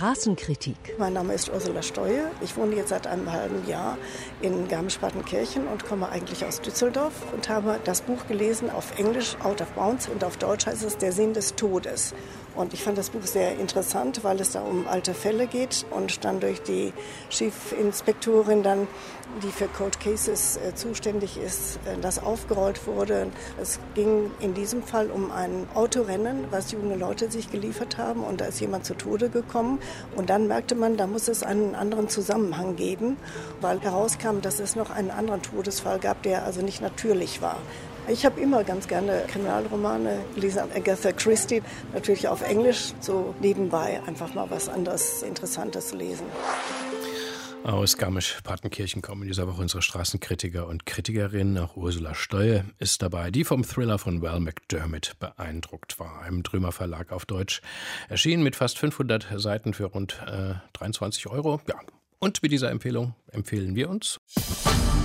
Straßenkritik. Mein Name ist Ursula Steue. Ich wohne jetzt seit einem halben Jahr in Garmisch-Partenkirchen und komme eigentlich aus Düsseldorf und habe das Buch gelesen auf Englisch, Out of Bounds, und auf Deutsch heißt es Der Sinn des Todes. Und ich fand das Buch sehr interessant, weil es da um alte Fälle geht und dann durch die Chiefinspektorin dann, die für Cold Cases zuständig ist, das aufgerollt wurde. Es ging in diesem Fall um ein Autorennen, was junge Leute sich geliefert haben, und da ist jemand zu Tode gekommen. Und dann merkte man, da muss es einen anderen Zusammenhang geben, weil herauskam, dass es noch einen anderen Todesfall gab, der also nicht natürlich war. Ich habe immer ganz gerne Kriminalromane gelesen, Agatha Christie, natürlich auf Englisch, so nebenbei einfach mal was anderes, Interessantes lesen. Aus Garmisch-Partenkirchen kommen in dieser Woche unsere Straßenkritiker und Kritikerinnen. Auch Ursula Steue ist dabei, die vom Thriller von Val McDermid beeindruckt war. Im Drömer Verlag auf Deutsch erschienen mit fast 500 Seiten für rund 23 €. Ja. Und mit dieser Empfehlung empfehlen wir uns.